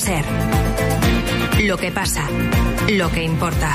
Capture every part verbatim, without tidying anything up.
SER. Lo que pasa, lo que importa.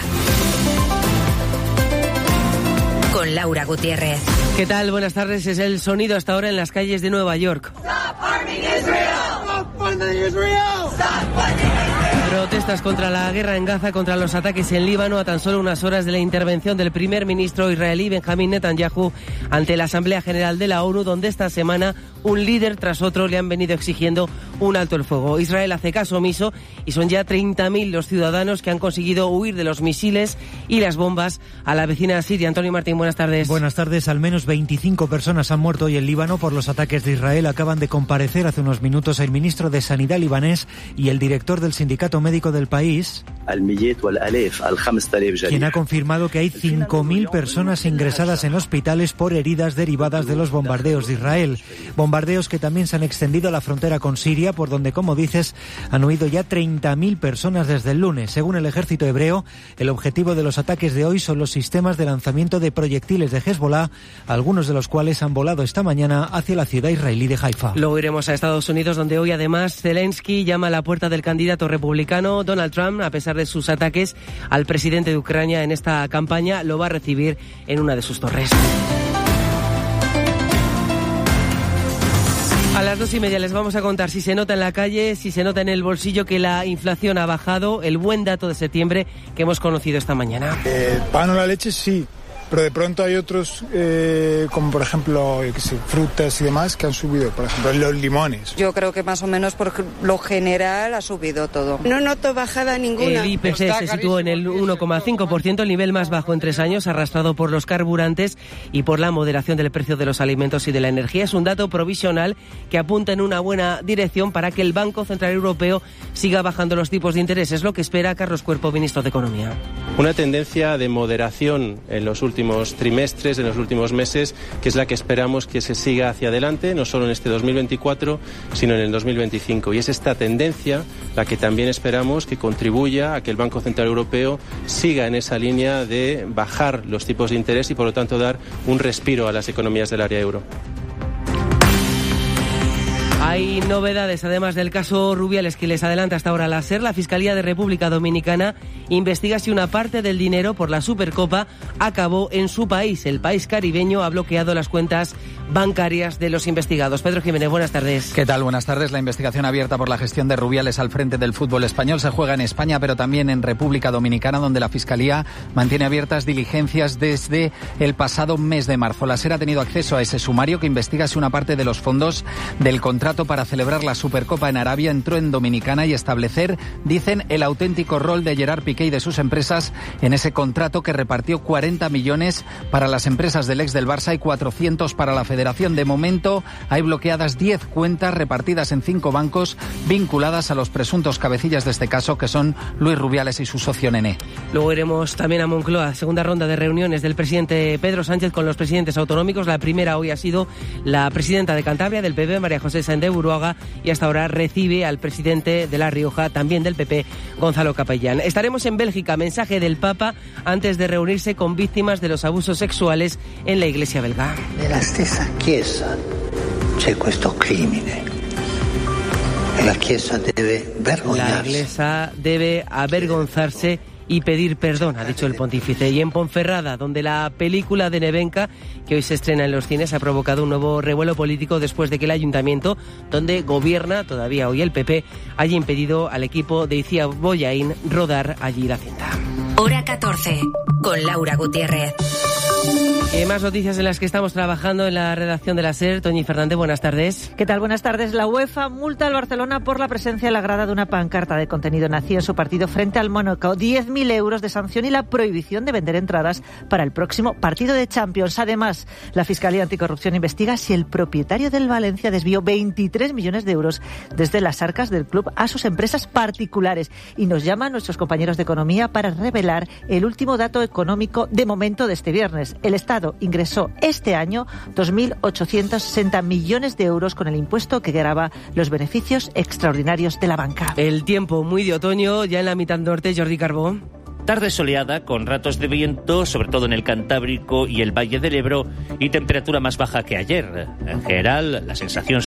Con Laura Gutiérrez. ¿Qué tal? Buenas tardes. Es el sonido hasta ahora en las calles de Nueva York. Stop harming Israel. Stop funding Israel. Stop funding Israel. Protestas contra la guerra en Gaza, contra los ataques en Líbano, a tan solo unas horas de la intervención del primer ministro israelí Benjamín Netanyahu ante la Asamblea General de la ONU, donde esta semana un líder tras otro le han venido exigiendo un alto el fuego. Israel hace caso omiso y son ya treinta mil los ciudadanos que han conseguido huir de los misiles y las bombas a la vecina Siria. Antonio Martín, buenas tardes. Buenas tardes. Al menos veinticinco personas han muerto hoy en Líbano por los ataques de Israel. Acaban de comparecer hace unos minutos el ministro de Sanidad libanés y el director del sindicato médico del país, quien ha confirmado que hay cinco mil personas ingresadas en hospitales por heridas derivadas de los bombardeos de Israel. Bombardeos que también se han extendido a la frontera con Siria, por donde, como dices, han huido ya treinta mil personas desde el lunes. Según el ejército hebreo, el objetivo de los ataques de hoy son los sistemas de lanzamiento de proyectiles de Hezbollah, algunos de los cuales han volado esta mañana hacia la ciudad israelí de Haifa. Luego iremos a Estados Unidos, donde hoy además Zelensky llama a la puerta del candidato republicano Donald Trump. A pesar de sus ataques al presidente de Ucrania en esta campaña, lo va a recibir en una de sus torres. A las dos y media les vamos a contar si se nota en la calle, si se nota en el bolsillo que la inflación ha bajado, el buen dato de septiembre que hemos conocido esta mañana. El pan o la leche sí, pero de pronto hay otros, eh, como por ejemplo, yo qué sé, frutas y demás, que han subido, por ejemplo, los limones. Yo creo que más o menos por lo general ha subido todo. No noto bajada ninguna. El I P C se situó en el uno coma cinco por ciento, el nivel más bajo en tres años, arrastrado por los carburantes y por la moderación del precio de los alimentos y de la energía. Es un dato provisional que apunta en una buena dirección para que el Banco Central Europeo siga bajando los tipos de interés. Es lo que espera Carlos Cuerpo, ministro de Economía. Una tendencia de moderación en los últimos trimestres, en los últimos meses, que es la que esperamos que se siga hacia adelante, no solo en este dos mil veinticuatro, sino en el dos mil veinticinco. Y es esta tendencia la que también esperamos que contribuya a que el Banco Central Europeo siga en esa línea de bajar los tipos de interés y, por lo tanto, dar un respiro a las economías del área euro. Hay novedades, además del caso Rubiales, que les adelanta hasta ahora la SER. La Fiscalía de República Dominicana investiga si una parte del dinero por la Supercopa acabó en su país. El país caribeño ha bloqueado las cuentas bancarias de los investigados. Pedro Jiménez, buenas tardes. ¿Qué tal? Buenas tardes. La investigación abierta por la gestión de Rubiales al frente del fútbol español se juega en España, pero también en República Dominicana, donde la Fiscalía mantiene abiertas diligencias desde el pasado mes de marzo. La SER ha tenido acceso a ese sumario que investiga si una parte de los fondos del contrato para celebrar la Supercopa en Arabia entró en Dominicana y establecer, dicen, el auténtico rol de Gerard Piqué y de sus empresas en ese contrato que repartió cuarenta millones para las empresas del ex del Barça y cuatrocientos para la Federación. De momento hay bloqueadas diez cuentas repartidas en cinco bancos vinculadas a los presuntos cabecillas de este caso, que son Luis Rubiales y su socio Nené. Luego iremos también a Moncloa, segunda ronda de reuniones del presidente Pedro Sánchez con los presidentes autonómicos. La primera hoy ha sido la presidenta de Cantabria, del P P, María José Sáenz de Buruaga, y hasta ahora recibe al presidente de La Rioja, también del P P, Gonzalo Capellán. Estaremos en Bélgica, mensaje del Papa antes de reunirse con víctimas de los abusos sexuales en la iglesia belga. Nella stessa Chiesa c'è questo crimine. La Chiesa debe vergognarse. La iglesia debe avergonzarse y pedir perdón, ha dicho el pontífice. Y en Ponferrada, donde la película de Nevenka, que hoy se estrena en los cines, ha provocado un nuevo revuelo político después de que el ayuntamiento, donde gobierna todavía hoy el P P, haya impedido al equipo de Icía Bollaín rodar allí la cinta. Hora catorce, con Laura Gutiérrez. Eh, más noticias en las que estamos trabajando en la redacción de la SER. Toñi Fernández, buenas tardes. ¿Qué tal? Buenas tardes. La UEFA multa al Barcelona por la presencia en la grada de una pancarta de contenido nazi en su partido frente al Mónaco. diez mil euros de sanción y la prohibición de vender entradas para el próximo partido de Champions. Además, la Fiscalía Anticorrupción investiga si el propietario del Valencia desvió veintitrés millones de euros desde las arcas del club a sus empresas particulares. Y nos llaman nuestros compañeros de Economía para revelar el último dato económico de momento de este viernes. El Estado ingresó este año dos mil ochocientos sesenta millones de euros con el impuesto que grava los beneficios extraordinarios de la banca. El tiempo muy de otoño, ya en la mitad norte, Jordi Carbó. Tarde soleada, con ratos de viento, sobre todo en el Cantábrico y el Valle del Ebro, y temperatura más baja que ayer. En general, la sensación